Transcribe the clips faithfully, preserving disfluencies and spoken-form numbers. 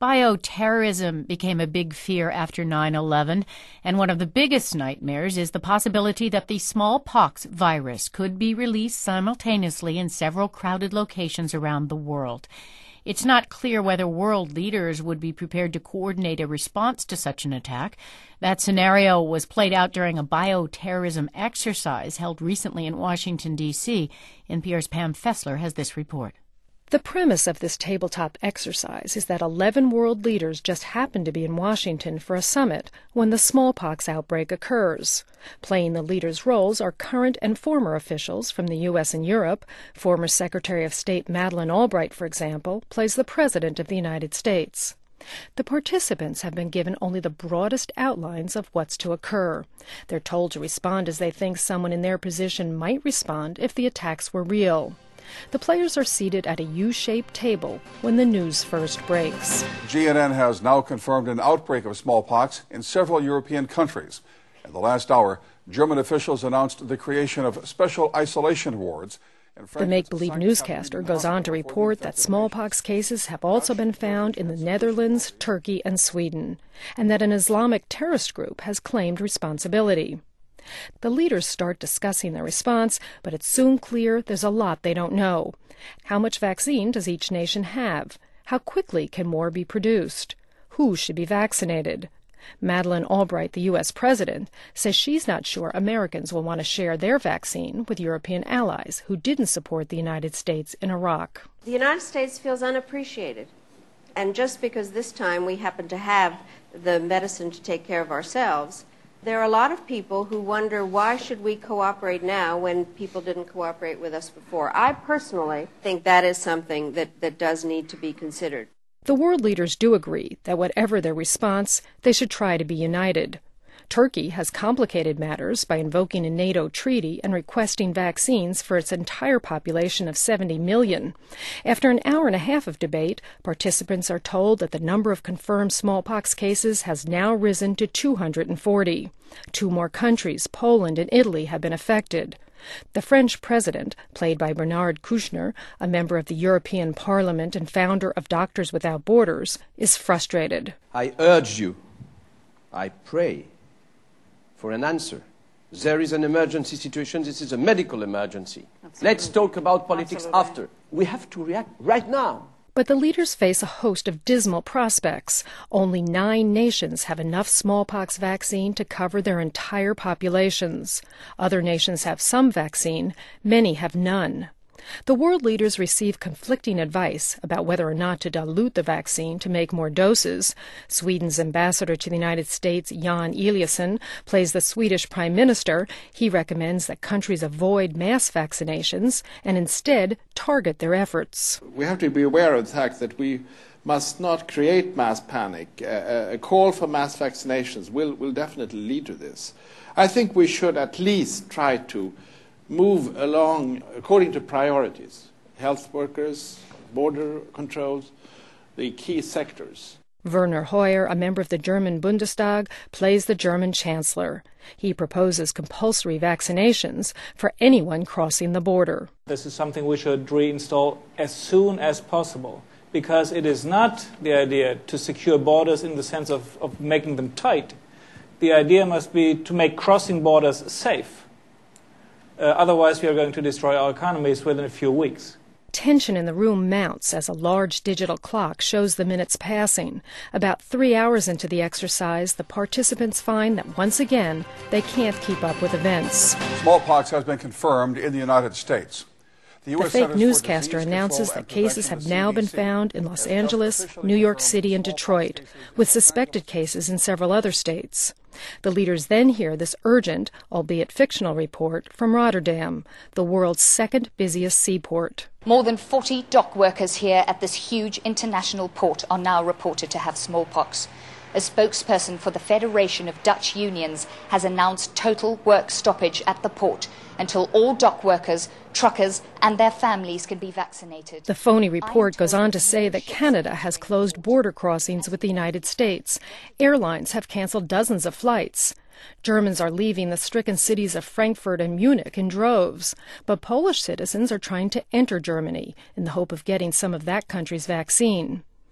Bioterrorism became a big fear after nine eleven, and one of the biggest nightmares is the possibility that the smallpox virus could be released simultaneously in several crowded locations around the world. It's not clear whether world leaders would be prepared to coordinate a response to such an attack. That scenario was played out during a bioterrorism exercise held recently in Washington, D C N P R's Pam Fessler has this report. The premise of this tabletop exercise is that eleven world leaders just happen to be in Washington for a summit when the smallpox outbreak occurs. Playing the leaders' roles are current and former officials from the U S and Europe. Former Secretary of State Madeleine Albright, for example, plays the President of the United States. The participants have been given only the broadest outlines of what's to occur. They're told to respond as they think someone in their position might respond if the attacks were real. The players are seated at a U-shaped table when the news first breaks. G N N has now confirmed an outbreak of smallpox in several European countries. In the last hour, German officials announced the creation of special isolation wards. The make-believe newscaster goes on to report that smallpox cases have also been found in the Netherlands, Turkey, and Sweden, and that an Islamic terrorist group has claimed responsibility. The leaders start discussing their response, but it's soon clear there's a lot they don't know. How much vaccine does each nation have? How quickly can more be produced? Who should be vaccinated? Madeleine Albright, the U S president, says she's not sure Americans will want to share their vaccine with European allies who didn't support the United States in Iraq. The United States feels unappreciated. And just because this time we happen to have the medicine to take care of ourselves, there are a lot of people who wonder, why should we cooperate now when people didn't cooperate with us before? I personally think that is something that, that does need to be considered. The world leaders do agree that whatever their response, they should try to be united. Turkey has complicated matters by invoking a NATO treaty and requesting vaccines for its entire population of seventy million. After an hour and a half of debate, participants are told that the number of confirmed smallpox cases has now risen to two hundred forty. Two more countries, Poland and Italy, have been affected. The French president, played by Bernard Kouchner, a member of the European Parliament and founder of Doctors Without Borders, is frustrated. I urge you, I pray, for an answer. There is an emergency situation. This is a medical emergency. Absolutely. Let's talk about politics Absolutely. After. We have to react right now. But the leaders face a host of dismal prospects. Only nine nations have enough smallpox vaccine to cover their entire populations. Other nations have some vaccine. Many have none. The world leaders receive conflicting advice about whether or not to dilute the vaccine to make more doses. Sweden's ambassador to the United States, Jan Eliasson, plays the Swedish prime minister. He recommends that countries avoid mass vaccinations and instead target their efforts. We have to be aware of the fact that we must not create mass panic. Uh, a call for mass vaccinations will, will definitely lead to this. I think we should at least try to move along according to priorities, health workers, border controls, the key sectors. Werner Hoyer, a member of the German Bundestag, plays the German chancellor. He proposes compulsory vaccinations for anyone crossing the border. This is something we should reinstall as soon as possible, because it is not the idea to secure borders in the sense of, of making them tight. The idea must be to make crossing borders safe. Uh, otherwise, we are going to destroy our economies within a few weeks. Tension in the room mounts as a large digital clock shows the minutes passing. About three hours into the exercise, the participants find that once again, they can't keep up with events. Smallpox has been confirmed in the United States. The, the fake newscaster announces that cases have now been found in Los Angeles, New York City, and Detroit, with suspected cases in several other states. The leaders then hear this urgent, albeit fictional, report from Rotterdam, the world's second busiest seaport. More than forty dock workers here at this huge international port are now reported to have smallpox. A spokesperson for the Federation of Dutch Unions has announced total work stoppage at the port until all dock workers, truckers and their families can be vaccinated. The phony report goes on to say that Canada has closed border crossings with the United States. Airlines have canceled dozens of flights. Germans are leaving the stricken cities of Frankfurt and Munich in droves. But Polish citizens are trying to enter Germany in the hope of getting some of that country's vaccine.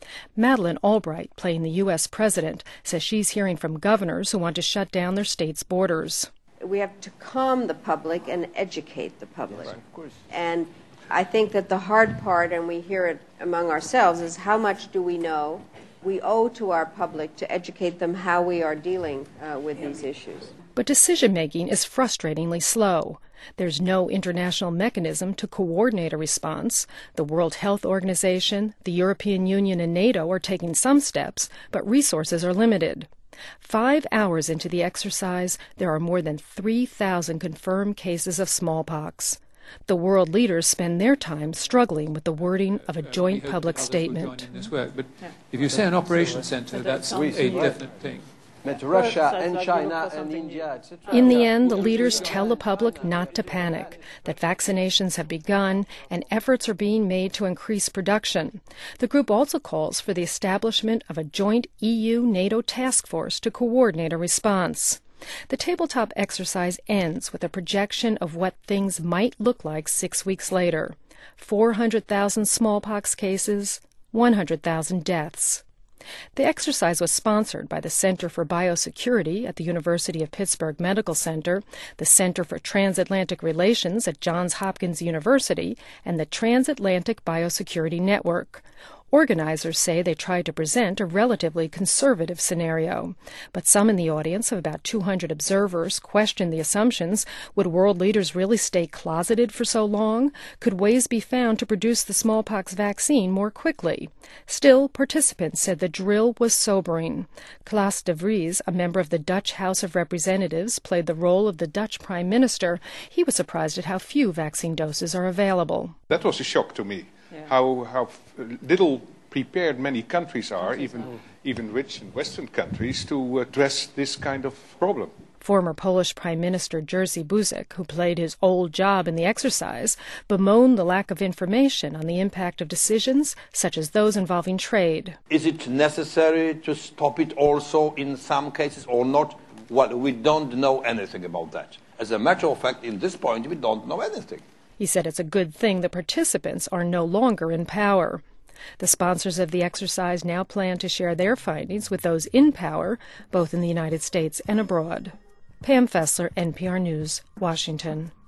Madeleine Albright, playing the U S president, says she's hearing from governors who want to shut down their states' borders. We have to calm the public and educate the public. Yes, of course. And I think that the hard part, and we hear it among ourselves, is how much do we know? We owe to our public to educate them how we are dealing uh, with these issues. But decision-making is frustratingly slow. There's no international mechanism to coordinate a response. The World Health Organization, the European Union, and NATO are taking some steps, but resources are limited. Five hours into the exercise, there are more than three thousand confirmed cases of smallpox. The world leaders spend their time struggling with the wording of a joint public statement. In this work, but if you say an operation centre, that's a definite thing. Met Russia and China and India, et cetera. In the end, the leaders tell the public not to panic, that vaccinations have begun and efforts are being made to increase production. The group also calls for the establishment of a joint E U NATO task force to coordinate a response. The tabletop exercise ends with a projection of what things might look like six weeks later. four hundred thousand smallpox cases, one hundred thousand deaths. The exercise was sponsored by the Center for Biosecurity at the University of Pittsburgh Medical Center, the Center for Transatlantic Relations at Johns Hopkins University, and the Transatlantic Biosecurity Network. Organizers say they tried to present a relatively conservative scenario, but some in the audience of about two hundred observers questioned the assumptions. Would world leaders really stay closeted for so long? Could ways be found to produce the smallpox vaccine more quickly? Still, participants said the drill was sobering. Klaas de Vries, a member of the Dutch House of Representatives, played the role of the Dutch Prime Minister. He was surprised at how few vaccine doses are available. That was a shock to me. Yeah. How, how little prepared many countries are, even, even rich and Western countries, to address this kind of problem. Former Polish Prime Minister Jerzy Buzek, who played his old job in the exercise, bemoaned the lack of information on the impact of decisions such as those involving trade. Is it necessary to stop it also in some cases or not? Well, we don't know anything about that. As a matter of fact, in this point, we don't know anything. He said it's a good thing the participants are no longer in power. The sponsors of the exercise now plan to share their findings with those in power, both in the United States and abroad. Pam Fessler, N P R News, Washington.